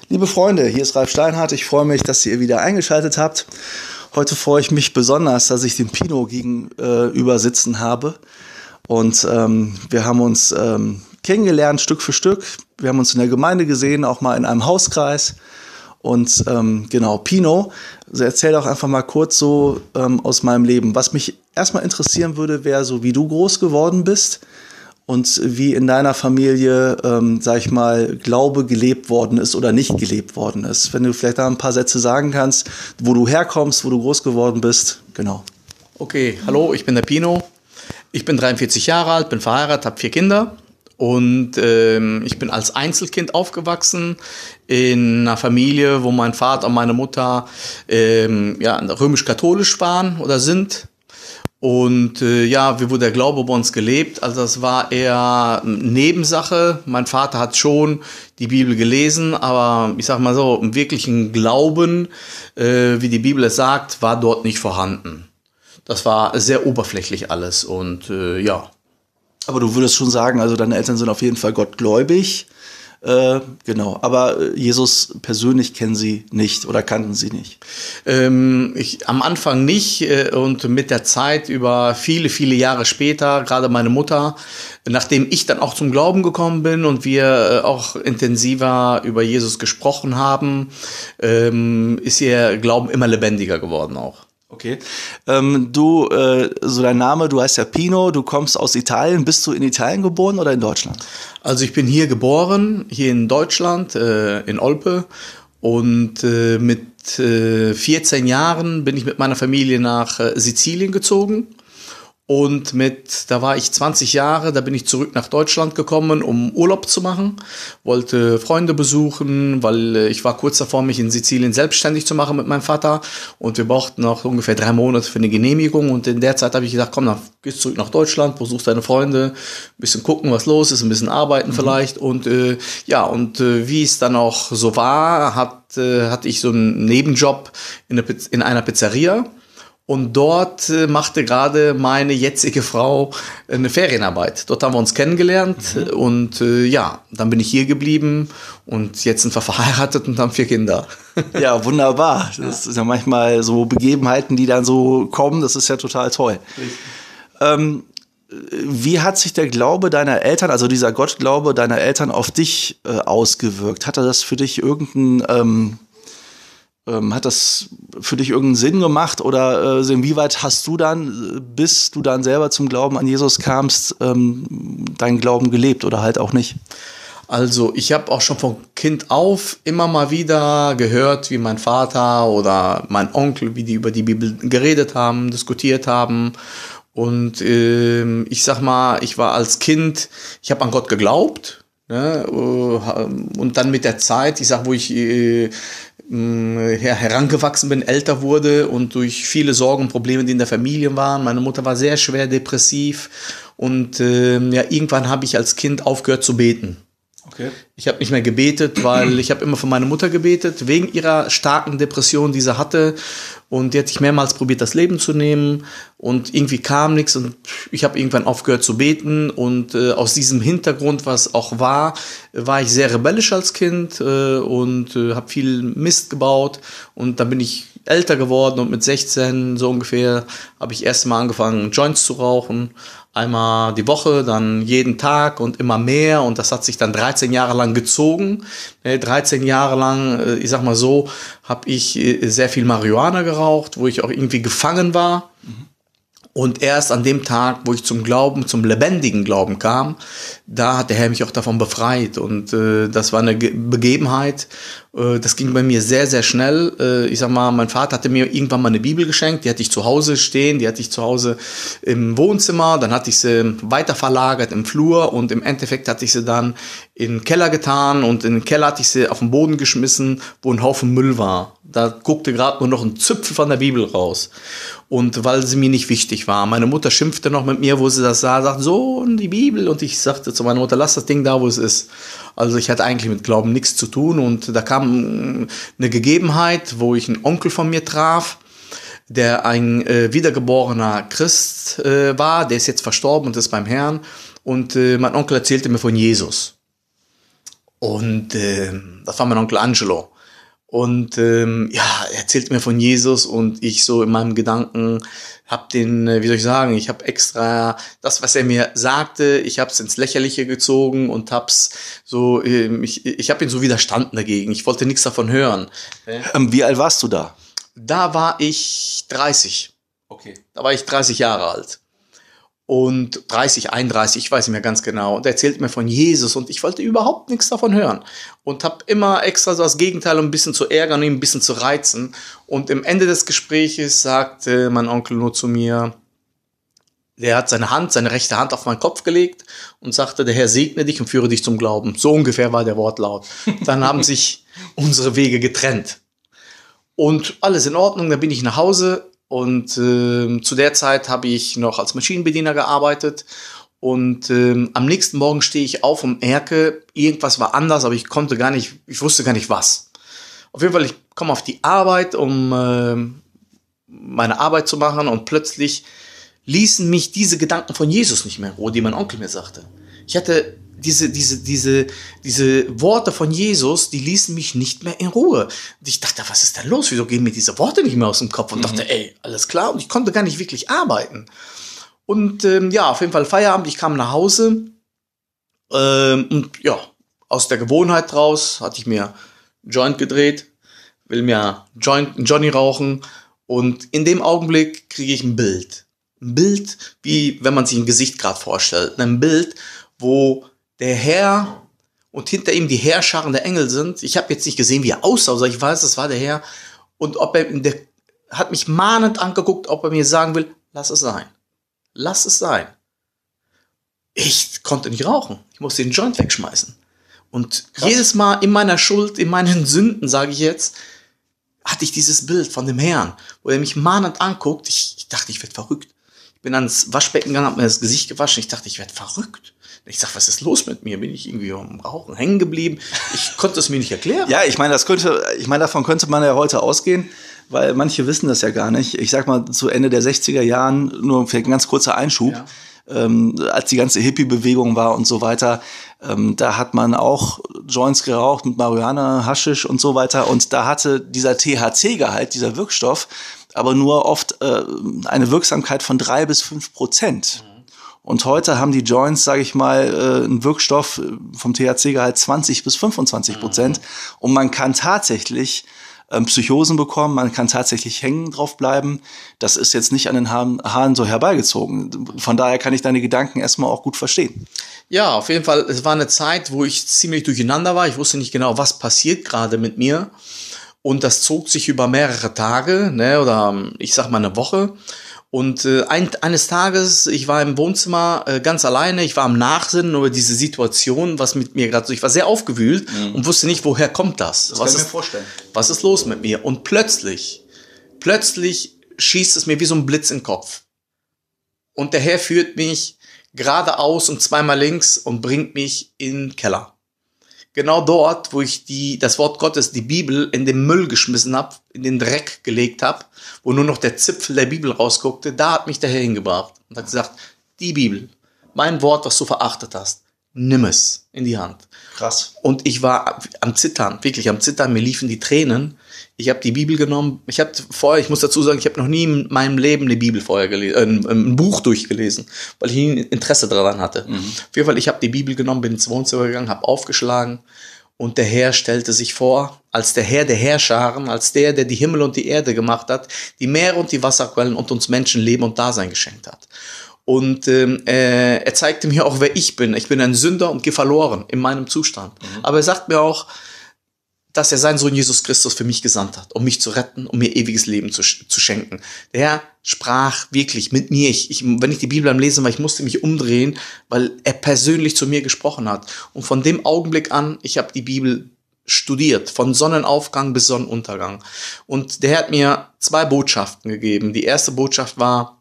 Liebe Freunde, hier ist Ralf Steinhardt. Ich freue mich, dass ihr wieder eingeschaltet habt. Heute freue ich mich besonders, dass ich den Pino gegenüber sitzen habe. Und wir haben uns kennengelernt, Stück für Stück. Wir haben uns in der Gemeinde gesehen, auch mal in einem Hauskreis. Und genau, Pino, erzähl doch einfach mal kurz so aus meinem Leben. Was mich erstmal interessieren würde, wäre so, wie du groß geworden bist und wie in deiner Familie, sag ich mal, Glaube gelebt worden ist oder nicht gelebt worden ist. Wenn du vielleicht da ein paar Sätze sagen kannst, wo du herkommst, wo du groß geworden bist. Genau. Okay, hallo, ich bin der Pino. Ich bin 43 Jahre alt, bin verheiratet, habe 4 Kinder. Und ich bin als Einzelkind aufgewachsen in einer Familie, wo mein Vater und meine Mutter römisch-katholisch waren oder sind. Und wie wurde der Glaube bei uns gelebt? Also das war eher Nebensache. Mein Vater hat schon die Bibel gelesen, aber ich sag mal so, im wirklichen Glauben, wie die Bibel es sagt, war dort nicht vorhanden. Das war sehr oberflächlich alles und Aber du würdest schon sagen, also deine Eltern sind auf jeden Fall gottgläubig. Genau, aber Jesus persönlich kennen sie nicht oder kannten sie nicht? Am Anfang nicht und mit der Zeit über viele, viele Jahre später, gerade meine Mutter, nachdem ich dann auch zum Glauben gekommen bin und wir auch intensiver über Jesus gesprochen haben, ist ihr Glauben immer lebendiger geworden auch. Okay. So dein Name, du heißt ja Pino, du kommst aus Italien. Bist du in Italien geboren oder in Deutschland? Also ich bin hier geboren, hier in Deutschland, in Olpe. Und mit 14 Jahren bin ich mit meiner Familie nach Sizilien gezogen. Und da war ich 20 Jahre, da bin ich zurück nach Deutschland gekommen, um Urlaub zu machen. Wollte Freunde besuchen, weil ich war kurz davor, mich in Sizilien selbstständig zu machen mit meinem Vater. Und wir brauchten noch ungefähr 3 Monate für eine Genehmigung. Und in der Zeit habe ich gesagt, komm, dann gehst zurück nach Deutschland, besuchst deine Freunde, ein bisschen gucken, was los ist, ein bisschen arbeiten vielleicht. Und wie es dann auch so war, hatte ich so einen Nebenjob in einer Pizzeria. Und dort machte gerade meine jetzige Frau eine Ferienarbeit. Dort haben wir uns kennengelernt und dann bin ich hier geblieben und jetzt sind wir verheiratet und haben 4 Kinder. Ja, wunderbar. Das ist ja manchmal so Begebenheiten, die dann so kommen. Das ist ja total toll. Wie hat sich der Glaube deiner Eltern, also dieser Gottglaube deiner Eltern auf dich ausgewirkt? Hatte das für dich hat das für dich irgendeinen Sinn gemacht oder inwieweit hast du dann, bis du dann selber zum Glauben an Jesus kamst, deinen Glauben gelebt oder halt auch nicht? Also ich habe auch schon von Kind auf immer mal wieder gehört, wie mein Vater oder mein Onkel, wie die über die Bibel geredet haben, diskutiert haben. Und ich sag mal, ich war als Kind, ich habe an Gott geglaubt. Ne? Und dann mit der Zeit, wo ich herangewachsen bin, älter wurde und durch viele Sorgen und Probleme, die in der Familie waren. Meine Mutter war sehr schwer depressiv und irgendwann habe ich als Kind aufgehört zu beten. Okay. Ich habe nicht mehr gebetet, weil ich habe immer für meine Mutter gebetet, wegen ihrer starken Depression, die sie hatte. Und die hat sich mehrmals probiert, das Leben zu nehmen. Und irgendwie kam nichts. Und ich habe irgendwann aufgehört zu beten. Und aus diesem Hintergrund, was auch war ich sehr rebellisch als Kind und habe viel Mist gebaut. Und dann bin ich älter geworden und mit 16 so ungefähr habe ich erst mal angefangen, Joints zu rauchen. Einmal die Woche, dann jeden Tag und immer mehr. Und das hat sich dann 13 Jahre lang gezogen. 13 Jahre lang, ich sag mal so, habe ich sehr viel Marihuana geraucht, wo ich auch irgendwie gefangen war. Und erst an dem Tag, wo ich zum lebendigen Glauben kam, da hat der Herr mich auch davon befreit. Und das war eine Begebenheit, das ging bei mir sehr, sehr schnell. Ich sag mal, mein Vater hatte mir irgendwann mal eine Bibel geschenkt, die hatte ich zu Hause stehen, die hatte ich zu Hause im Wohnzimmer, dann hatte ich sie weiter verlagert im Flur und im Endeffekt hatte ich sie dann in den Keller getan und in den Keller hatte ich sie auf den Boden geschmissen, wo ein Haufen Müll war. Da guckte gerade nur noch ein Zipfel von der Bibel raus. Und weil sie mir nicht wichtig war. Meine Mutter schimpfte noch mit mir, wo sie das sah, sagt, so, die Bibel. Und ich sagte zu meiner Mutter, lass das Ding da, wo es ist. Also ich hatte eigentlich mit Glauben nichts zu tun. Und da kam eine Gegebenheit, wo ich einen Onkel von mir traf, der ein wiedergeborener Christ war. Der ist jetzt verstorben und ist beim Herrn. Und mein Onkel erzählte mir von Jesus. Und das war mein Onkel Angelo. Und er erzählt mir von Jesus und ich so in meinem Gedanken habe ich habe extra das, was er mir sagte, ich habe es ins Lächerliche gezogen und hab's so, ich habe ihn so widerstanden dagegen. Ich wollte nichts davon hören. Wie alt warst du da? Da war ich 30. Okay. Da war ich 30 Jahre alt. Und 30, 31, ich weiß nicht mehr ganz genau. Und er erzählt mir von Jesus und ich wollte überhaupt nichts davon hören. Und habe immer extra so das Gegenteil, um ein bisschen zu ärgern, um ihn ein bisschen zu reizen. Und im Ende des Gespräches sagte mein Onkel nur zu mir, der hat seine rechte Hand auf meinen Kopf gelegt und sagte, der Herr segne dich und führe dich zum Glauben. So ungefähr war der Wortlaut. Dann haben sich unsere Wege getrennt. Und alles in Ordnung, dann bin ich nach Hause. Und zu der Zeit habe ich noch als Maschinenbediener gearbeitet und am nächsten Morgen stehe ich auf und merke, irgendwas war anders, aber ich wusste gar nicht was. Auf jeden Fall, ich komme auf die Arbeit, um meine Arbeit zu machen und plötzlich ließen mich diese Gedanken von Jesus nicht mehr in Ruhe, die mein Onkel mir sagte. Ich hatte diese Worte von Jesus, die ließen mich nicht mehr in Ruhe. Und ich dachte, was ist denn los? Wieso gehen mir diese Worte nicht mehr aus dem Kopf? Und dachte, alles klar. Und ich konnte gar nicht wirklich arbeiten. Und auf jeden Fall Feierabend. Ich kam nach Hause. Aus der Gewohnheit raus hatte ich mir Joint gedreht, will mir Johnny rauchen. Und in dem Augenblick kriege ich ein Bild. Ein Bild, wie wenn man sich ein Gesicht gerade vorstellt. Ein Bild, wo der Herr und hinter ihm die Heerscharen der Engel sind. Ich habe jetzt nicht gesehen, wie er aussah, aber ich weiß, das war der Herr. Und der hat mich mahnend angeguckt, ob er mir sagen will, lass es sein. Lass es sein. Ich konnte nicht rauchen. Ich musste den Joint wegschmeißen. Und krass. Jedes Mal in meiner Schuld, in meinen Sünden, sage ich jetzt, hatte ich dieses Bild von dem Herrn, wo er mich mahnend anguckt. Ich dachte, ich werde verrückt. Ich bin ans Waschbecken gegangen, habe mir das Gesicht gewaschen. Ich dachte, ich werde verrückt. Ich sag, was ist los mit mir? Bin ich irgendwie am Rauchen hängen geblieben? Ich konnte es mir nicht erklären. Ja, ich meine, davon könnte man ja heute ausgehen, weil manche wissen das ja gar nicht. Ich sag mal, zu Ende der 60er Jahren, nur vielleicht ein ganz kurzer Einschub, als die ganze Hippie-Bewegung war und so weiter, da hat man auch Joints geraucht mit Marihuana, Haschisch und so weiter. Und da hatte dieser THC-Gehalt, dieser Wirkstoff, aber nur oft eine Wirksamkeit von 3 bis 5%. Und heute haben die Joints, sage ich mal, einen Wirkstoff vom THC-Gehalt 20 bis 25%. Und man kann tatsächlich Psychosen bekommen, man kann tatsächlich hängen drauf bleiben. Das ist jetzt nicht an den Haaren so herbeigezogen. Von daher kann ich deine Gedanken erstmal auch gut verstehen. Ja, auf jeden Fall. Es war eine Zeit, wo ich ziemlich durcheinander war. Ich wusste nicht genau, was passiert gerade mit mir. Und das zog sich über mehrere Tage, oder ich sag mal eine Woche. Und eines Tages, ich war im Wohnzimmer ganz alleine, ich war am Nachsinnen über diese Situation, was mit mir gerade so, ich war sehr aufgewühlt und wusste nicht, woher kommt das? Das kann ich mir vorstellen. Was ist los mit mir? Und plötzlich schießt es mir wie so ein Blitz in den Kopf. Und der Herr führt mich geradeaus und zweimal links und bringt mich in den Keller. Genau dort, wo ich das Wort Gottes, die Bibel, in den Müll geschmissen habe, in den Dreck gelegt habe, wo nur noch der Zipfel der Bibel rausguckte, da hat mich der Herr hingebracht und hat gesagt, die Bibel, mein Wort, was du verachtet hast, nimm es in die Hand. Krass. Und ich war am Zittern, wirklich am Zittern, mir liefen die Tränen. Ich habe die Bibel genommen. Ich muss dazu sagen, ich habe noch nie in meinem Leben eine Bibel vorher gelesen, ein Buch durchgelesen, weil ich nie Interesse daran hatte. Auf jeden Fall, ich habe die Bibel genommen, bin ins Wohnzimmer gegangen, habe aufgeschlagen und der Herr stellte sich vor, als der Herr der Herrscharen, als der die Himmel und die Erde gemacht hat, die Meere und die Wasserquellen und uns Menschen Leben und Dasein geschenkt hat. Und er zeigte mir auch, wer ich bin. Ich bin ein Sünder und gehe verloren in meinem Zustand. Aber er sagt mir auch, dass er seinen Sohn Jesus Christus für mich gesandt hat, um mich zu retten, um mir ewiges Leben zu schenken. Der Herr sprach wirklich mit mir. Wenn ich die Bibel am Lesen war, ich musste mich umdrehen, weil er persönlich zu mir gesprochen hat. Und von dem Augenblick an, ich habe die Bibel studiert, von Sonnenaufgang bis Sonnenuntergang. Und der Herr hat mir 2 Botschaften gegeben. Die erste Botschaft war,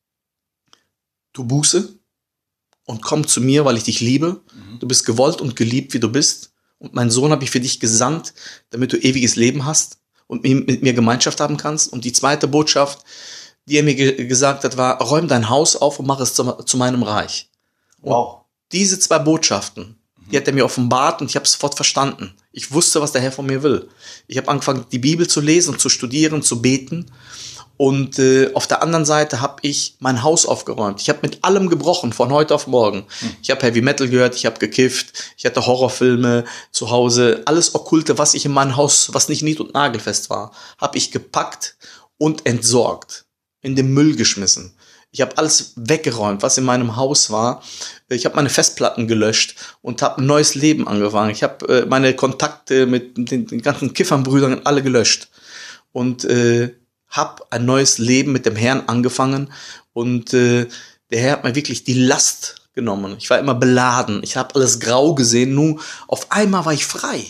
tu Buße und komm zu mir, weil ich dich liebe. Du bist gewollt und geliebt, wie du bist. Und meinen Sohn habe ich für dich gesandt, damit du ewiges Leben hast und mit mir Gemeinschaft haben kannst. Und die zweite Botschaft, die er mir gesagt hat, war, räum dein Haus auf und mach es zu meinem Reich. Wow. Und diese 2 Botschaften Die hat er mir offenbart und ich habe sofort verstanden. Ich wusste, was der Herr von mir will. Ich habe angefangen, die Bibel zu lesen, zu studieren, zu beten. Und auf der anderen Seite habe ich mein Haus aufgeräumt. Ich habe mit allem gebrochen, von heute auf morgen. Ich habe Heavy Metal gehört, ich habe gekifft, ich hatte Horrorfilme zu Hause. Alles Okkulte, was ich in meinem Haus, was nicht nied- und nagelfest war, habe ich gepackt und entsorgt, in den Müll geschmissen. Ich habe alles weggeräumt, was in meinem Haus war. Ich habe meine Festplatten gelöscht und habe ein neues Leben angefangen. Ich habe meine Kontakte mit den ganzen Kiffernbrüdern alle gelöscht. Und habe ein neues Leben mit dem Herrn angefangen. Und der Herr hat mir wirklich die Last genommen. Ich war immer beladen. Ich habe alles grau gesehen. Nun auf einmal war ich frei.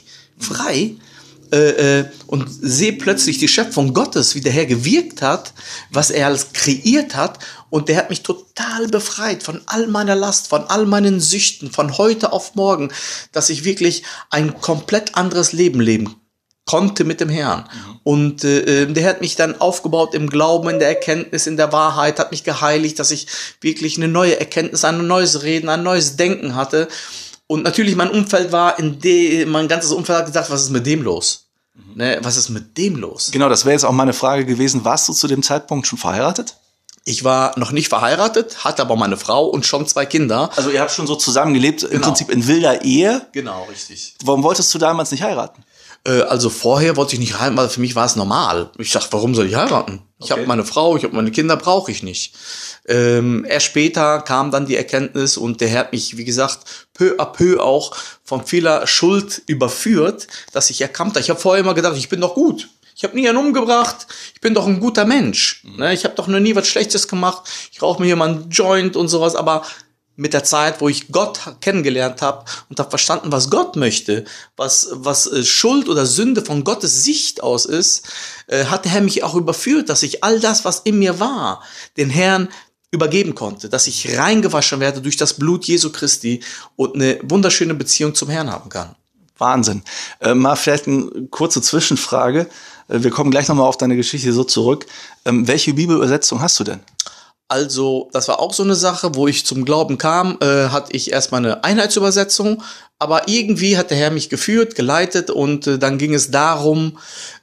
Und sehe plötzlich die Schöpfung Gottes, wie der Herr gewirkt hat, was er alles kreiert hat. Und der hat mich total befreit von all meiner Last, von all meinen Süchten, von heute auf morgen, dass ich wirklich ein komplett anderes Leben leben konnte mit dem Herrn. Und der hat mich dann aufgebaut im Glauben, in der Erkenntnis, in der Wahrheit, hat mich geheiligt, dass ich wirklich eine neue Erkenntnis, ein neues Reden, ein neues Denken hatte. Und natürlich mein Umfeld war, mein ganzes Umfeld hat gesagt, was ist mit dem los? Ne, was ist mit dem los? Genau, das wäre jetzt auch meine Frage gewesen. Warst du zu dem Zeitpunkt schon verheiratet? Ich war noch nicht verheiratet, hatte aber meine Frau und schon 2 Kinder. Also ihr habt schon so zusammengelebt, im Genau. Prinzip in wilder Ehe. Genau, richtig. Warum wolltest du damals nicht heiraten? Also vorher wollte ich nicht heiraten, weil für mich war es normal. Ich dachte, warum soll ich heiraten? Ich habe meine Frau, ich habe meine Kinder, brauche ich nicht. Erst später kam dann die Erkenntnis und der Herr hat mich, wie gesagt, peu à peu auch von vieler Schuld überführt, dass ich erkannt habe. Ich habe vorher immer gedacht, ich bin doch gut. Ich habe nie einen umgebracht. Ich bin doch ein guter Mensch. Ne? Ich habe doch noch nie was Schlechtes gemacht. Ich rauche mir hier mal einen Joint und sowas. Aber mit der Zeit, wo ich Gott kennengelernt habe und habe verstanden, was Gott möchte, was Schuld oder Sünde von Gottes Sicht aus ist, hat der Herr mich auch überführt, dass ich all das, was in mir war, den Herrn übergeben konnte, dass ich reingewaschen werde durch das Blut Jesu Christi und eine wunderschöne Beziehung zum Herrn haben kann. Wahnsinn. Mal vielleicht eine kurze Zwischenfrage. Wir kommen gleich nochmal auf deine Geschichte so zurück. Welche Bibelübersetzung hast du denn? Also, das war auch so eine Sache, wo ich zum Glauben kam, hatte ich erstmal eine Einheitsübersetzung, aber irgendwie hat der Herr mich geführt, geleitet und dann ging es darum,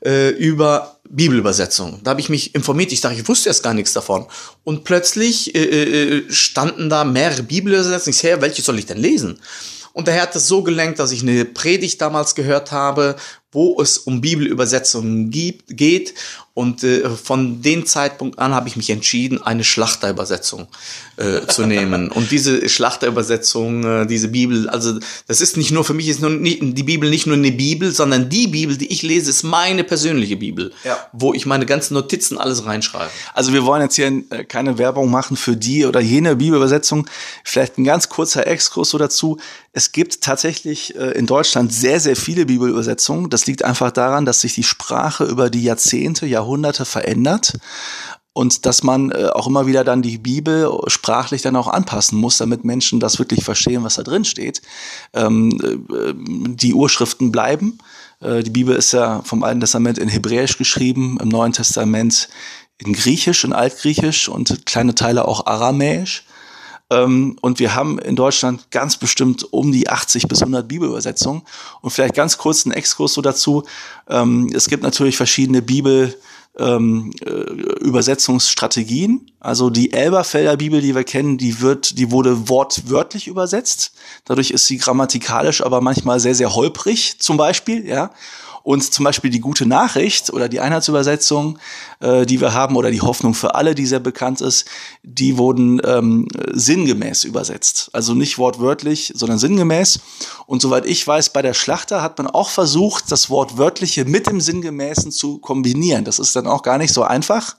über Bibelübersetzung. Da habe ich mich informiert, ich dachte, ich wusste erst gar nichts davon. Und plötzlich standen da mehrere Bibelübersetzungen. Ich sage, welche soll ich denn lesen? Und der Herr hat es so gelenkt, dass ich eine Predigt damals gehört habe, wo es um Bibelübersetzungen geht. Und von dem Zeitpunkt an habe ich mich entschieden, eine Schlachterübersetzung zu nehmen. Und diese Schlachterübersetzung, diese Bibel, also das ist nicht nur, für mich ist die Bibel nicht nur eine Bibel, sondern die Bibel, die ich lese, ist meine persönliche Bibel, wo ich meine ganzen Notizen alles reinschreibe. Also wir wollen jetzt hier keine Werbung machen für die oder jene Bibelübersetzung. Vielleicht ein ganz kurzer Exkurs so dazu. Es gibt tatsächlich in Deutschland sehr, sehr viele Bibelübersetzungen. Das liegt einfach daran, dass sich die Sprache über die Jahrzehnte, Jahrhunderte verändert und dass man auch immer wieder dann die Bibel sprachlich dann auch anpassen muss, damit Menschen das wirklich verstehen, was da drin steht. Die Urschriften bleiben. Die Bibel ist ja vom Alten Testament in Hebräisch geschrieben, im Neuen Testament in Griechisch, in Altgriechisch und kleine Teile auch Aramäisch. Und wir haben in Deutschland ganz bestimmt um die 80 bis 100 Bibelübersetzungen. Und vielleicht ganz kurz ein Exkurs so dazu. Es gibt natürlich verschiedene Übersetzungsstrategien. Also die Elberfelder Bibel, die wir kennen, die wurde wortwörtlich übersetzt. Dadurch ist sie grammatikalisch aber manchmal sehr, sehr holprig, zum Beispiel, ja. Und zum Beispiel die Gute Nachricht oder die Einheitsübersetzung, die wir haben, oder die Hoffnung für alle, die sehr bekannt ist, die wurden sinngemäß übersetzt. Also nicht wortwörtlich, sondern sinngemäß. Und soweit ich weiß, bei der Schlachter hat man auch versucht, das Wortwörtliche mit dem Sinngemäßen zu kombinieren. Das ist dann auch gar nicht so einfach.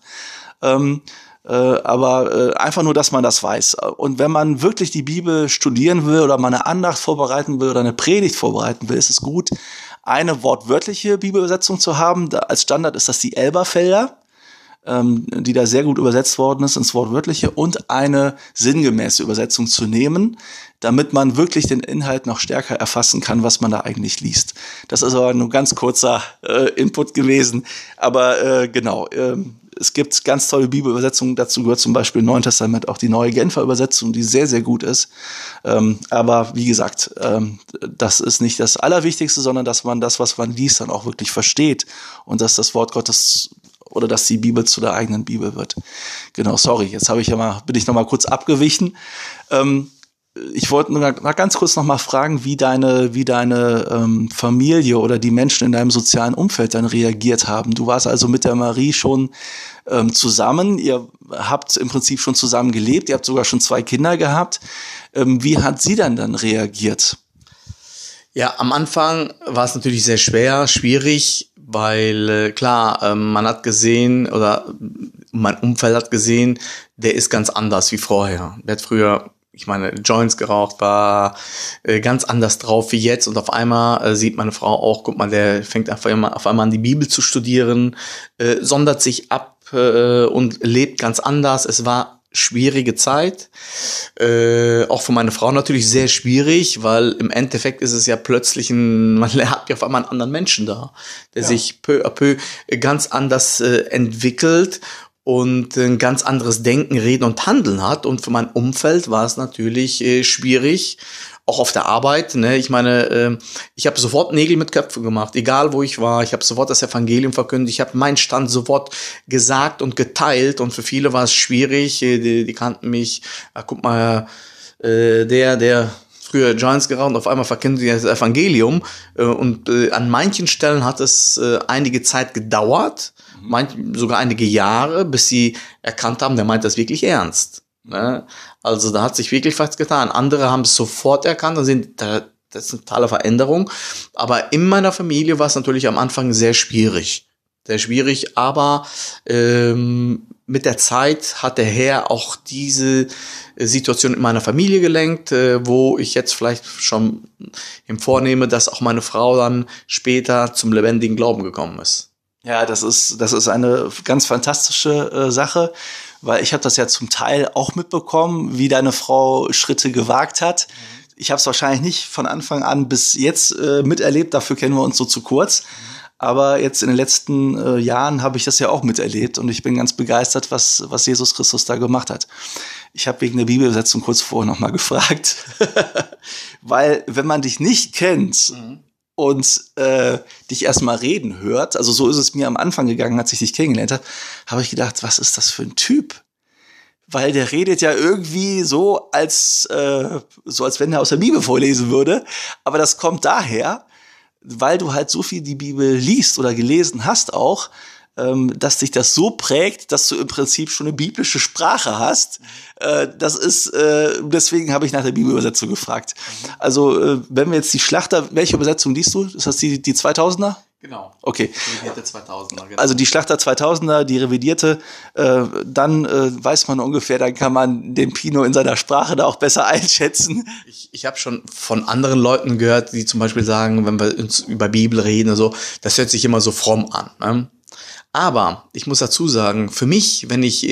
Aber einfach nur, dass man das weiß. Und wenn man wirklich die Bibel studieren will oder mal eine Andacht vorbereiten will oder eine Predigt vorbereiten will, ist es gut, eine wortwörtliche Bibelübersetzung zu haben. Als Standard ist das die Elberfelder. die da sehr gut übersetzt worden ist ins Wortwörtliche, und eine sinngemäße Übersetzung zu nehmen, damit man wirklich den Inhalt noch stärker erfassen kann, was man da eigentlich liest. Das ist aber nur ganz kurzer Input gewesen, aber genau, es gibt ganz tolle Bibelübersetzungen, dazu gehört zum Beispiel im Neuen Testament auch die Neue Genfer Übersetzung, die sehr, sehr gut ist. Aber wie gesagt, das ist nicht das Allerwichtigste, sondern dass man das, was man liest, dann auch wirklich versteht und dass das Wort Gottes oder dass die Bibel zu der eigenen Bibel wird. Genau, sorry, jetzt bin ich noch mal kurz abgewichen. Ich wollte nur ganz kurz noch mal fragen, wie deine Familie oder die Menschen in deinem sozialen Umfeld dann reagiert haben. Du warst also mit der Marie schon zusammen. Ihr habt im Prinzip schon zusammen gelebt. Ihr habt sogar schon 2 Kinder gehabt. Wie hat sie dann reagiert? Ja, am Anfang war es natürlich sehr schwierig, weil klar, man hat gesehen oder mein Umfeld hat gesehen, der ist ganz anders wie vorher. Der hat früher, ich meine, Joints geraucht, war ganz anders drauf wie jetzt, und auf einmal sieht meine Frau auch, guck mal, der fängt auf einmal an, die Bibel zu studieren, sondert sich ab und lebt ganz anders. Es war schwierige Zeit, auch für meine Frau natürlich sehr schwierig, weil im Endeffekt ist es ja plötzlich man hat ja auf einmal einen anderen Menschen da, der sich peu à peu ganz anders entwickelt und ein ganz anderes Denken, Reden und Handeln hat. Und für mein Umfeld war es natürlich schwierig, auch auf der Arbeit. Ne? Ich meine, ich habe sofort Nägel mit Köpfen gemacht, egal wo ich war. Ich habe sofort das Evangelium verkündigt. Ich habe meinen Stand sofort gesagt und geteilt. Und für viele war es schwierig. Die kannten mich. Guck mal, der früher Joints geraucht und auf einmal verkündet das Evangelium. Und an manchen Stellen hat es einige Zeit gedauert, sogar einige Jahre, bis sie erkannt haben, der meint das wirklich ernst. Ne? Also da hat sich wirklich was getan. Andere haben es sofort erkannt und sehen, das ist eine totale Veränderung. Aber in meiner Familie war es natürlich am Anfang sehr schwierig. Sehr schwierig, aber mit der Zeit hat der Herr auch diese Situation in meiner Familie gelenkt, wo ich jetzt vielleicht schon ihm vornehme, dass auch meine Frau dann später zum lebendigen Glauben gekommen ist. Ja, das ist eine ganz fantastische Sache, weil ich habe das ja zum Teil auch mitbekommen, wie deine Frau Schritte gewagt hat. Ich habe es wahrscheinlich nicht von Anfang an bis jetzt miterlebt, dafür kennen wir uns so zu kurz. Aber jetzt in den letzten Jahren habe ich das ja auch miterlebt und ich bin ganz begeistert, was Jesus Christus da gemacht hat. Ich habe wegen der Bibelübersetzung kurz vorher noch mal gefragt, weil wenn man dich nicht kennt und dich erstmal reden hört, also so ist es mir am Anfang gegangen, als ich dich kennengelernt habe, habe ich gedacht, was ist das für ein Typ? Weil der redet ja irgendwie so, als wenn er aus der Bibel vorlesen würde. Aber das kommt daher, weil du halt so viel die Bibel liest oder gelesen hast auch, dass dich das so prägt, dass du im Prinzip schon eine biblische Sprache hast. Deswegen habe ich nach der Bibelübersetzung gefragt. Also wenn wir jetzt die Schlachter, welche Übersetzung liest du? Ist das die 2000er? Genau. Okay. Die revidierte 2000er, genau. Also die Schlachter 2000er, die revidierte, dann weiß man ungefähr, dann kann man den Pino in seiner Sprache da auch besser einschätzen. Ich habe schon von anderen Leuten gehört, die zum Beispiel sagen, wenn wir uns über Bibel reden, so, das hört sich immer so fromm an. Ne? Aber ich muss dazu sagen, für mich, wenn ich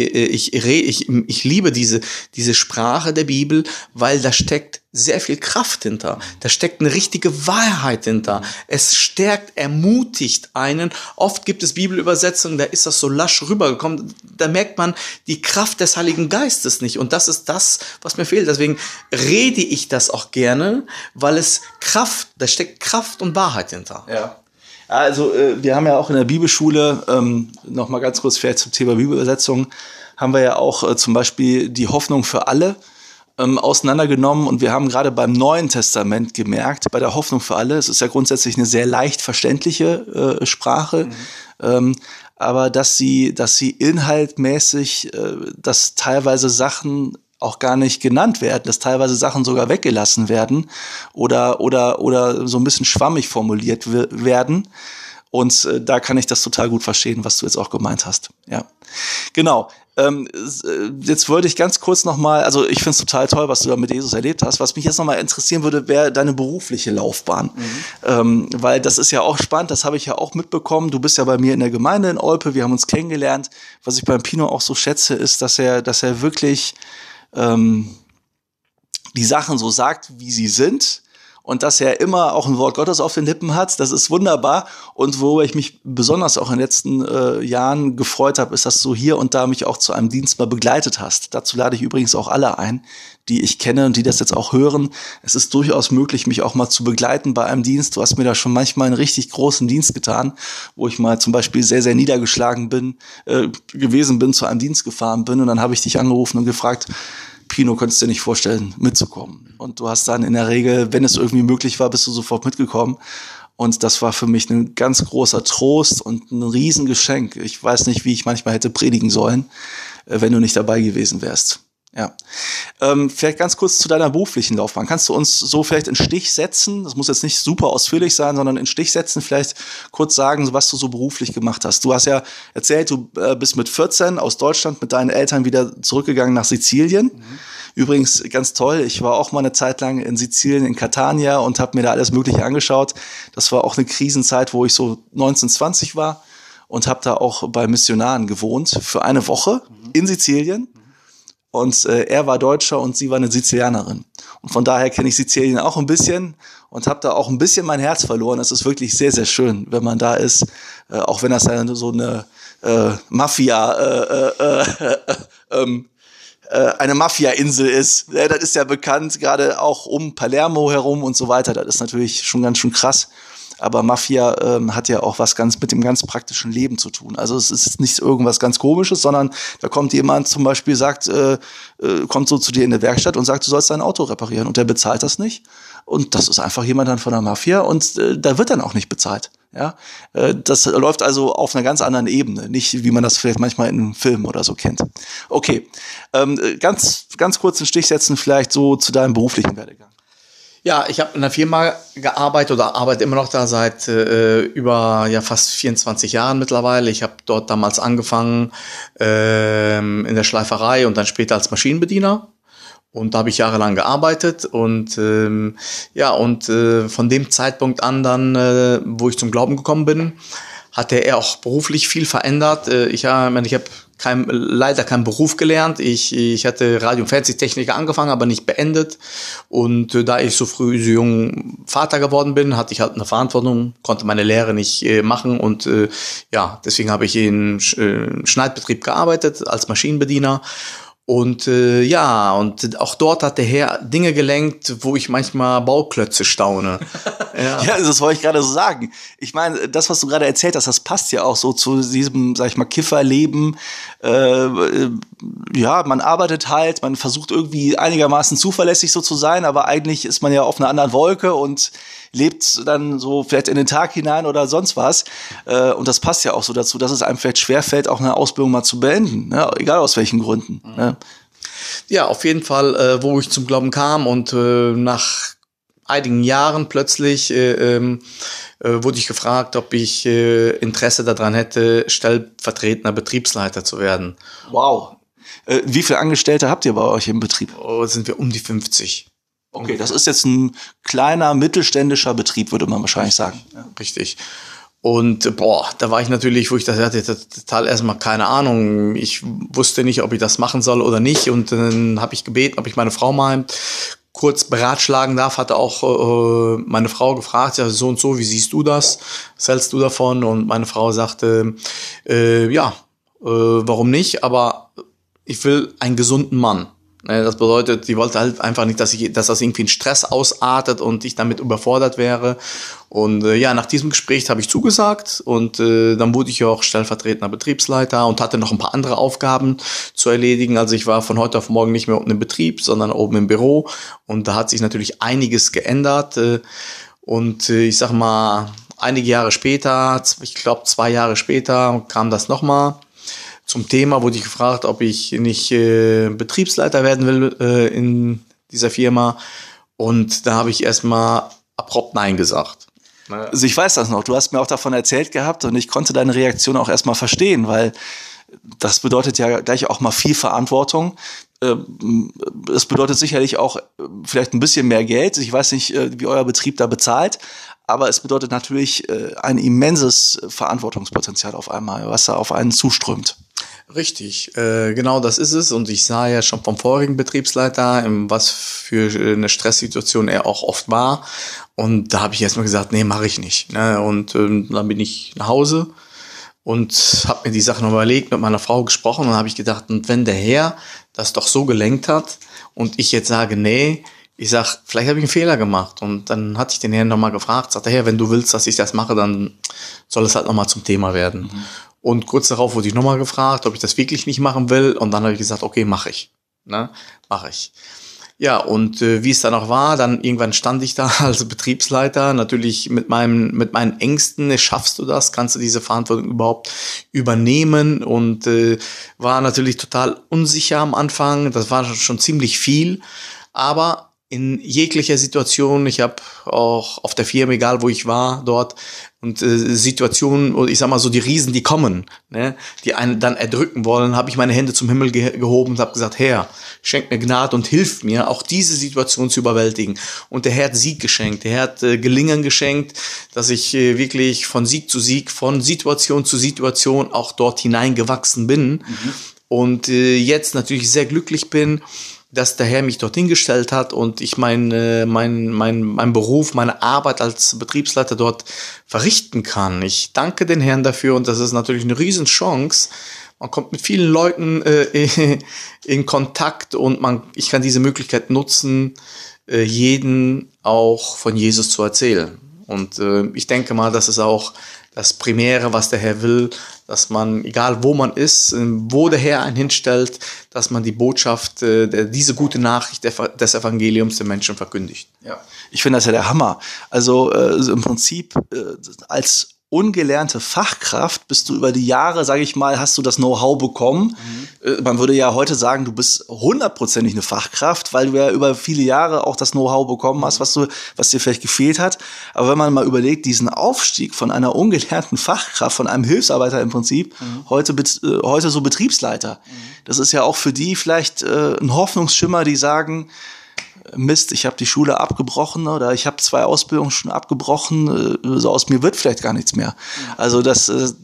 liebe diese Sprache der Bibel, weil da steckt sehr viel Kraft hinter. Da steckt eine richtige Wahrheit hinter. Es stärkt, ermutigt einen. Oft gibt es Bibelübersetzungen, da ist das so lasch rübergekommen. Da merkt man die Kraft des Heiligen Geistes nicht. Und das ist das, was mir fehlt. Deswegen rede ich das auch gerne, weil da steckt Kraft und Wahrheit hinter. Ja. Also wir haben ja auch in der Bibelschule, noch mal ganz kurz vielleicht zum Thema Bibelübersetzung, haben wir ja auch zum Beispiel die Hoffnung für alle auseinandergenommen. Und wir haben gerade beim Neuen Testament gemerkt, bei der Hoffnung für alle, es ist ja grundsätzlich eine sehr leicht verständliche Sprache, aber dass sie inhaltmäßig, dass teilweise Sachen auch gar nicht genannt werden, dass teilweise Sachen sogar weggelassen werden oder so ein bisschen schwammig formuliert werden. Und da kann ich das total gut verstehen, was du jetzt auch gemeint hast. Ja, genau. Jetzt wollte ich ganz kurz nochmal, also ich finde es total toll, was du da mit Jesus erlebt hast. Was mich jetzt nochmal interessieren würde, wäre deine berufliche Laufbahn. Weil das ist ja auch spannend, das habe ich ja auch mitbekommen. Du bist ja bei mir in der Gemeinde in Olpe, wir haben uns kennengelernt. Was ich beim Pino auch so schätze, ist, dass er wirklich die Sachen so sagt, wie sie sind. Und dass er immer auch ein Wort Gottes auf den Lippen hat, das ist wunderbar. Und worüber ich mich besonders auch in den letzten Jahren gefreut habe, ist, dass du hier und da mich auch zu einem Dienst mal begleitet hast. Dazu lade ich übrigens auch alle ein, die ich kenne und die das jetzt auch hören. Es ist durchaus möglich, mich auch mal zu begleiten bei einem Dienst. Du hast mir da schon manchmal einen richtig großen Dienst getan, wo ich mal zum Beispiel sehr, sehr niedergeschlagen gewesen bin, zu einem Dienst gefahren bin. Und dann habe ich dich angerufen und gefragt, Pino, könntest du dir nicht vorstellen, mitzukommen? Und du hast dann in der Regel, wenn es irgendwie möglich war, bist du sofort mitgekommen. Und das war für mich ein ganz großer Trost und ein Riesengeschenk. Ich weiß nicht, wie ich manchmal hätte predigen sollen, wenn du nicht dabei gewesen wärst. Ja. Vielleicht ganz kurz zu deiner beruflichen Laufbahn. Kannst du uns so vielleicht in Stich setzen? Das muss jetzt nicht super ausführlich sein, sondern in Stich setzen, vielleicht kurz sagen, was du so beruflich gemacht hast. Du hast ja erzählt, du bist mit 14 aus Deutschland mit deinen Eltern wieder zurückgegangen nach Sizilien. Übrigens ganz toll, ich war auch mal eine Zeit lang in Sizilien, in Catania und habe mir da alles Mögliche angeschaut. Das war auch eine Krisenzeit, wo ich so 19, 20 war und habe da auch bei Missionaren gewohnt für eine Woche in Sizilien. Und er war Deutscher und sie war eine Sizilianerin. Und von daher kenne ich Sizilien auch ein bisschen und habe da auch ein bisschen mein Herz verloren. Es ist wirklich sehr, sehr schön, wenn man da ist, auch wenn das ja so eine eine Mafia-Insel ist. Ja, das ist ja bekannt, gerade auch um Palermo herum und so weiter. Das ist natürlich schon ganz schön krass. Aber Mafia hat ja auch was ganz mit dem ganz praktischen Leben zu tun. Also es ist nicht irgendwas ganz Komisches, sondern da kommt jemand zum Beispiel, kommt so zu dir in der Werkstatt und sagt, du sollst dein Auto reparieren und der bezahlt das nicht. Und das ist einfach jemand dann von der Mafia und da wird dann auch nicht bezahlt. Ja, das läuft also auf einer ganz anderen Ebene, nicht wie man das vielleicht manchmal in einem Film oder so kennt. Okay, ganz kurz einen Stich setzen vielleicht so zu deinem beruflichen Werdegang. Ja, ich habe in einer Firma gearbeitet oder arbeite immer noch da seit über fast 24 Jahren mittlerweile. Ich habe dort damals angefangen in der Schleiferei und dann später als Maschinenbediener. Und da habe ich jahrelang gearbeitet und von dem Zeitpunkt an dann, wo ich zum Glauben gekommen bin, hatte er auch beruflich viel verändert. Ich habe leider keinen Beruf gelernt. Ich hatte Radio- und Fernsehtechniker angefangen, aber nicht beendet. Und da ich so jung Vater geworden bin, hatte ich halt eine Verantwortung, konnte meine Lehre nicht machen. Und deswegen habe ich in Schneidbetrieb gearbeitet als Maschinenbediener. Und und auch dort hat der Herr Dinge gelenkt, wo ich manchmal Bauklötze staune. Ja, das wollte ich gerade so sagen. Ich meine, das, was du gerade erzählt hast, das passt ja auch so zu diesem, sag ich mal, Kifferleben. Man arbeitet halt, man versucht irgendwie einigermaßen zuverlässig so zu sein, aber eigentlich ist man ja auf einer anderen Wolke und lebt dann so vielleicht in den Tag hinein oder sonst was. Und das passt ja auch so dazu, dass es einem vielleicht schwerfällt, auch eine Ausbildung mal zu beenden, ne? Egal aus welchen Gründen. Ne? Ja, auf jeden Fall, wo ich zum Glauben kam und nach einigen Jahren plötzlich wurde ich gefragt, ob ich Interesse daran hätte, stellvertretender Betriebsleiter zu werden. Wow. Wie viele Angestellte habt ihr bei euch im Betrieb? Sind wir um die 50. Okay, das ist jetzt ein kleiner mittelständischer Betrieb, würde man wahrscheinlich sagen. Ja. Richtig. Und da war ich natürlich, wo ich das hatte, total erstmal keine Ahnung. Ich wusste nicht, ob ich das machen soll oder nicht. Und dann habe ich gebeten, ob ich meine Frau mal kurz beratschlagen darf. Hatte auch meine Frau gefragt, ja, so und so, wie siehst du das? Was hältst du davon? Und meine Frau sagte, warum nicht? Aber ich will einen gesunden Mann. Das bedeutet, die wollte halt einfach nicht, dass das irgendwie in Stress ausartet und ich damit überfordert wäre. Und nach diesem Gespräch habe ich zugesagt und dann wurde ich ja auch stellvertretender Betriebsleiter und hatte noch ein paar andere Aufgaben zu erledigen. Also ich war von heute auf morgen nicht mehr unten im Betrieb, sondern oben im Büro und da hat sich natürlich einiges geändert. Und ich sag mal, einige Jahre später, ich glaube 2 Jahre später, kam das nochmal. Zum Thema wurde ich gefragt, ob ich nicht Betriebsleiter werden will in dieser Firma. Und da habe ich erstmal abrupt Nein gesagt. Also ich weiß das noch, du hast mir auch davon erzählt gehabt und ich konnte deine Reaktion auch erstmal verstehen, weil Das bedeutet ja gleich auch mal viel Verantwortung. Es bedeutet sicherlich auch vielleicht ein bisschen mehr Geld. Ich weiß nicht, wie euer Betrieb da bezahlt, aber es bedeutet natürlich ein immenses Verantwortungspotenzial auf einmal, was da auf einen zuströmt. Richtig, genau das ist es. Und ich sah ja schon vom vorigen Betriebsleiter, was für eine Stresssituation er auch oft war. Und da habe ich erstmal gesagt, nee, mache ich nicht. Ne? Und dann bin ich nach Hause und habe mir die Sache noch überlegt, mit meiner Frau gesprochen und habe ich gedacht, und wenn der Herr das doch so gelenkt hat und ich jetzt sage, nee, ich sag, vielleicht habe ich einen Fehler gemacht. Und dann hatte ich den Herrn nochmal gefragt, sagt der Herr, wenn du willst, dass ich das mache, dann soll es halt nochmal zum Thema werden. Mhm. Und kurz darauf wurde ich nochmal gefragt, ob ich das wirklich nicht machen will. Und dann habe ich gesagt, okay, mache ich. Ne? Mache ich. Ja, und wie es dann auch war, dann irgendwann stand ich da als Betriebsleiter, natürlich mit meinen Ängsten, schaffst du das, kannst du diese Verantwortung überhaupt übernehmen, und war natürlich total unsicher am Anfang, das war schon ziemlich viel, aber in jeglicher Situation, ich habe auch auf der Firma, egal wo ich war, dort, und Situationen, ich sag mal so, die Riesen, die kommen, ne, die einen dann erdrücken wollen, habe ich meine Hände zum Himmel gehoben und habe gesagt, Herr, schenk mir Gnade und hilf mir, auch diese Situation zu überwältigen. Und der Herr hat Sieg geschenkt, der Herr hat Gelingen geschenkt, dass ich wirklich von Sieg zu Sieg, von Situation zu Situation auch dort hineingewachsen bin. Mhm. Und jetzt natürlich sehr glücklich bin, dass der Herr mich dorthin gestellt hat und ich mein Beruf, meine Arbeit als Betriebsleiter dort verrichten kann. Ich danke den Herrn dafür, und das ist natürlich eine Riesenchance. Man kommt mit vielen Leuten in Kontakt, und ich kann diese Möglichkeit nutzen, jeden auch von Jesus zu erzählen. Und ich denke mal, das ist auch das Primäre, was der Herr will, dass man, egal wo man ist, wo der Herr einen hinstellt, dass man die Botschaft, diese gute Nachricht des Evangeliums den Menschen verkündigt. Ja, ich finde das ja der Hammer. Also im Prinzip als ungelernte Fachkraft bist du über die Jahre, sage ich mal, hast du das Know-how bekommen. Mhm. Man würde ja heute sagen, du bist 100%ig eine Fachkraft, weil du ja über viele Jahre auch das Know-how bekommen hast, was dir vielleicht gefehlt hat. Aber wenn man mal überlegt, diesen Aufstieg von einer ungelernten Fachkraft, von einem Hilfsarbeiter im Prinzip, heute so Betriebsleiter, das ist ja auch für die vielleicht ein Hoffnungsschimmer, die sagen, Mist, ich habe die Schule abgebrochen oder ich habe 2 Ausbildungen schon abgebrochen, so aus mir wird vielleicht gar nichts mehr. Also da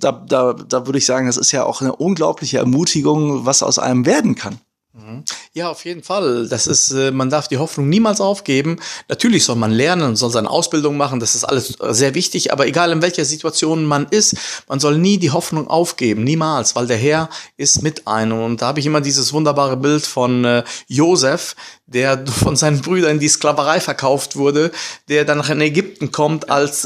würde ich sagen, das ist ja auch eine unglaubliche Ermutigung, was aus einem werden kann. Ja, auf jeden Fall. Das ist, man darf die Hoffnung niemals aufgeben. Natürlich soll man lernen und soll seine Ausbildung machen. Das ist alles sehr wichtig. Aber egal in welcher Situation man ist, man soll nie die Hoffnung aufgeben. Niemals, weil der Herr ist mit einem. Und da habe ich immer dieses wunderbare Bild von Josef, der von seinen Brüdern in die Sklaverei verkauft wurde, der dann nach in Ägypten kommt, als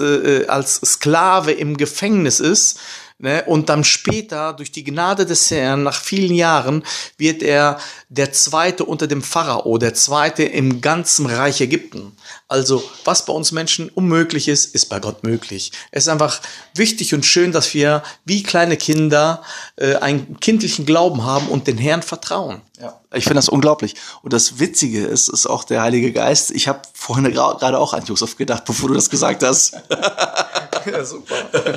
Sklave im Gefängnis ist. Ne, und dann später, durch die Gnade des Herrn, nach vielen Jahren, wird er der Zweite unter dem Pharao, der Zweite im ganzen Reich Ägypten. Also, was bei uns Menschen unmöglich ist, ist bei Gott möglich. Es ist einfach wichtig und schön, dass wir wie kleine Kinder einen kindlichen Glauben haben und den Herrn vertrauen. Ja, ich finde das unglaublich. Und das Witzige ist auch der Heilige Geist. Ich habe vorhin gerade auch an Josef gedacht, bevor du das gesagt hast. Ja, super.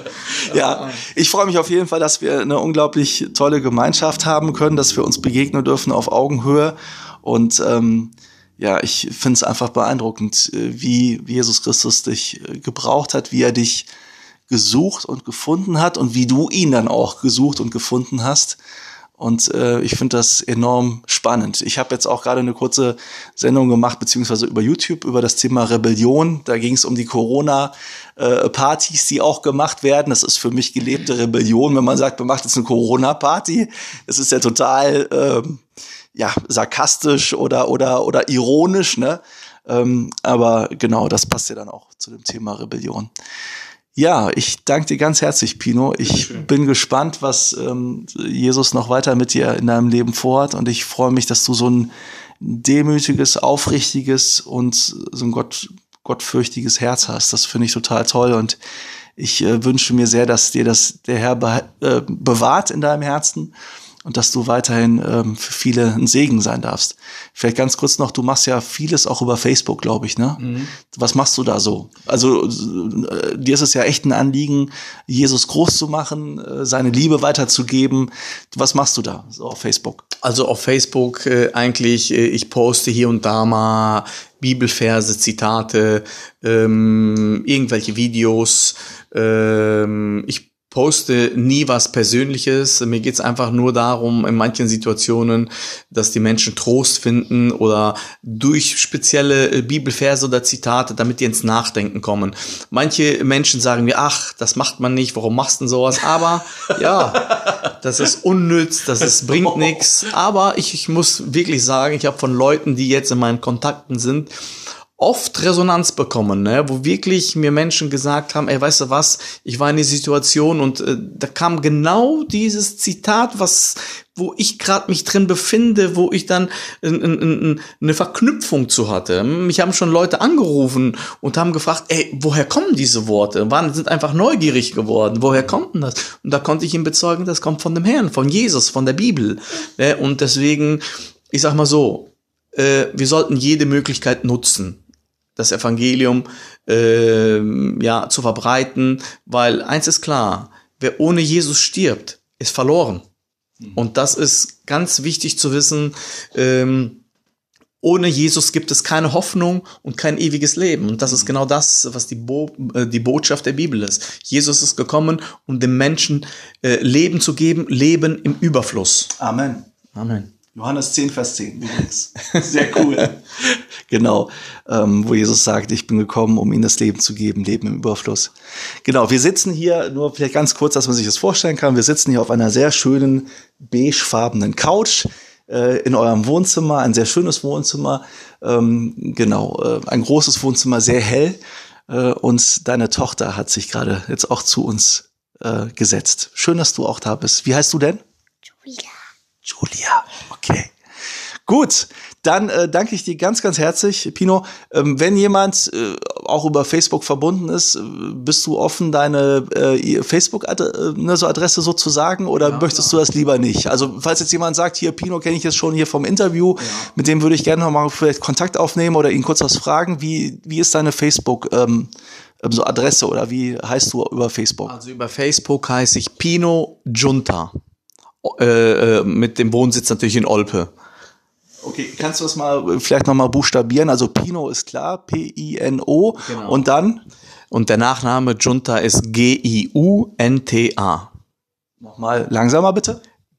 Ja, ich freue mich auf jeden Fall, dass wir eine unglaublich tolle Gemeinschaft haben können, dass wir uns begegnen dürfen auf Augenhöhe. Und ja, ich finde es einfach beeindruckend, wie Jesus Christus dich gebraucht hat, wie er dich gesucht und gefunden hat und wie du ihn dann auch gesucht und gefunden hast. Und ich finde das enorm spannend. Ich habe jetzt auch gerade eine kurze Sendung gemacht, beziehungsweise über YouTube, über das Thema Rebellion. Da ging es um die Corona-Partys, die auch gemacht werden. Das ist für mich gelebte Rebellion, wenn man sagt, man macht jetzt eine Corona-Party. Das ist ja total sarkastisch oder ironisch, ne? Aber genau, das passt ja dann auch zu dem Thema Rebellion. Ja, ich danke dir ganz herzlich, Pino. Ich bin gespannt, was Jesus noch weiter mit dir in deinem Leben vorhat. Und ich freue mich, dass du so ein demütiges, aufrichtiges und so ein gottfürchtiges Herz hast. Das finde ich total toll. Und ich wünsche mir sehr, dass dir das der Herr bewahrt in deinem Herzen und dass du weiterhin für viele ein Segen sein darfst. Vielleicht ganz kurz noch, du machst ja vieles auch über Facebook, glaube ich, ne? Mhm. Was machst du da so? Also dir ist es ja echt ein Anliegen, Jesus groß zu machen, seine Liebe weiterzugeben. Was machst du da so auf Facebook? Also auf Facebook eigentlich, ich poste hier und da mal Bibelverse, Zitate, irgendwelche Videos. Ich poste nie was Persönliches. Mir geht's einfach nur darum, in manchen Situationen, dass die Menschen Trost finden oder durch spezielle Bibelverse oder Zitate, damit die ins Nachdenken kommen. Manche Menschen sagen mir, ach, das macht man nicht, warum machst du denn sowas? Aber ja, das ist unnütz, bringt nichts. Aber ich muss wirklich sagen, ich habe von Leuten, die jetzt in meinen Kontakten sind, oft Resonanz bekommen, ne? Wo wirklich mir Menschen gesagt haben, ey, weißt du was, ich war in die Situation und da kam genau dieses Zitat, wo ich gerade mich drin befinde, wo ich dann eine Verknüpfung zu hatte. Mich haben schon Leute angerufen und haben gefragt, ey, woher kommen diese Worte? Sind einfach neugierig geworden. Woher kommt denn das? Und da konnte ich ihm bezeugen, das kommt von dem Herrn, von Jesus, von der Bibel. Ne? Und deswegen, ich sag mal so, wir sollten jede Möglichkeit nutzen, das Evangelium zu verbreiten, weil eins ist klar, wer ohne Jesus stirbt, ist verloren. Und das ist ganz wichtig zu wissen, ohne Jesus gibt es keine Hoffnung und kein ewiges Leben. Und das ist genau das, was die Botschaft der Bibel ist. Jesus ist gekommen, um den Menschen Leben zu geben, Leben im Überfluss. Amen. Amen. Johannes 10, Vers 10 übrigens. Sehr cool. Genau, wo Jesus sagt, ich bin gekommen, um ihnen das Leben zu geben, Leben im Überfluss. Genau, wir sitzen hier, nur vielleicht ganz kurz, dass man sich das vorstellen kann, wir sitzen hier auf einer sehr schönen beigefarbenen Couch in eurem Wohnzimmer, ein sehr schönes Wohnzimmer, ein großes Wohnzimmer, sehr hell, und deine Tochter hat sich gerade jetzt auch zu uns gesetzt. Schön, dass du auch da bist. Wie heißt du denn? Julia, okay. Gut, dann danke ich dir ganz, ganz herzlich, Pino. Wenn jemand auch über Facebook verbunden ist, bist du offen, deine Facebook-Adresse so zu sagen, oder möchtest du das lieber nicht? Also falls jetzt jemand sagt, hier, Pino kenne ich jetzt schon hier vom Interview, mit dem würde ich gerne noch mal vielleicht Kontakt aufnehmen oder ihn kurz was fragen. Wie ist deine Facebook so Adresse, oder wie heißt du über Facebook? Also über Facebook heiße ich Pino Junta. Mit dem Wohnsitz natürlich in Olpe. Okay, kannst du das mal vielleicht nochmal buchstabieren? Also Pino ist klar, P-I-N-O, genau. Und dann? Und der Nachname Junta ist G-I-U-N-T-A. Nochmal langsamer bitte.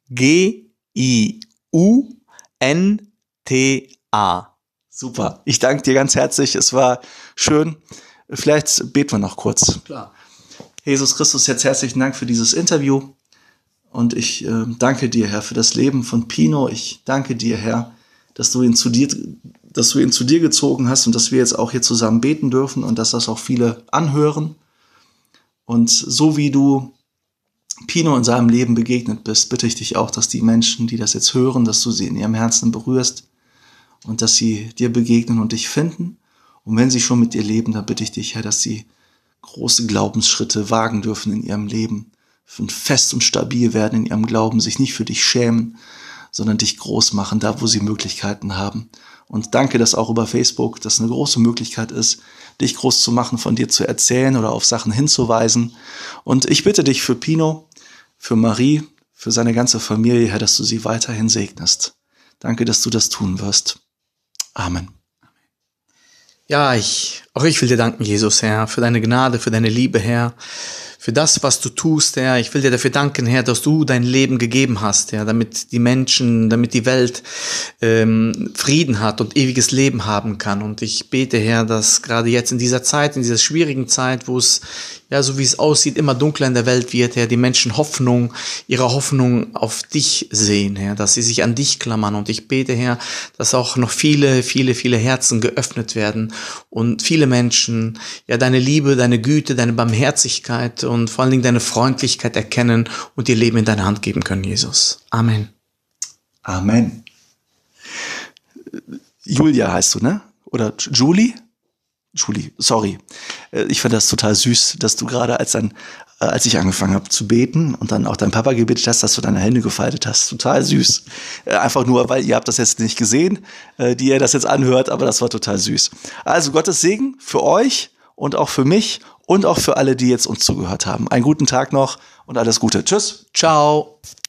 G-I-U-N-T-A. Super, ich danke dir ganz herzlich, es war schön. Vielleicht beten wir noch kurz. Klar. Jesus Christus, jetzt herzlichen Dank für dieses Interview. Und ich danke dir, Herr, für das Leben von Pino. Ich danke dir, Herr, dass du ihn zu dir gezogen hast und dass wir jetzt auch hier zusammen beten dürfen und dass das auch viele anhören. Und so wie du Pino in seinem Leben begegnet bist, bitte ich dich auch, dass die Menschen, die das jetzt hören, dass du sie in ihrem Herzen berührst und dass sie dir begegnen und dich finden. Und wenn sie schon mit dir leben, dann bitte ich dich, Herr, dass sie große Glaubensschritte wagen dürfen in ihrem Leben, fest und stabil werden in ihrem Glauben, sich nicht für dich schämen, sondern dich groß machen, da wo sie Möglichkeiten haben. Und danke, dass auch über Facebook das eine große Möglichkeit ist, dich groß zu machen, von dir zu erzählen oder auf Sachen hinzuweisen. Und ich bitte dich für Pino, für Marie, für seine ganze Familie, Herr, dass du sie weiterhin segnest. Danke, dass du das tun wirst. Amen. Ja, auch ich will dir danken, Jesus, Herr, für deine Gnade, für deine Liebe, Herr, für das, was du tust, Herr. Ich will dir dafür danken, Herr, dass du dein Leben gegeben hast, Herr, damit die Menschen, damit die Welt Frieden hat und ewiges Leben haben kann. Und ich bete, Herr, dass gerade jetzt in dieser Zeit, in dieser schwierigen Zeit, wo es, ja, so wie es aussieht, immer dunkler in der Welt wird, Herr, die Menschen ihre Hoffnung auf dich sehen, Herr, dass sie sich an dich klammern. Und ich bete, Herr, dass auch noch viele, viele, viele Herzen geöffnet werden und viele Menschen, ja, deine Liebe, deine Güte, deine Barmherzigkeit und vor allen Dingen deine Freundlichkeit erkennen und ihr Leben in deine Hand geben können, Jesus. Amen. Amen. Julia heißt du, ne? Oder Julie? Julie, sorry. Ich fand das total süß, dass du gerade als ein als ich angefangen habe zu beten und dann auch dein Papa gebetet hast, dass du deine Hände gefaltet hast. Total süß. Einfach nur, weil ihr habt das jetzt nicht gesehen, die ihr das jetzt anhört, aber das war total süß. Also Gottes Segen für euch und auch für mich und auch für alle, die jetzt uns zugehört haben. Einen guten Tag noch und alles Gute. Tschüss. Ciao.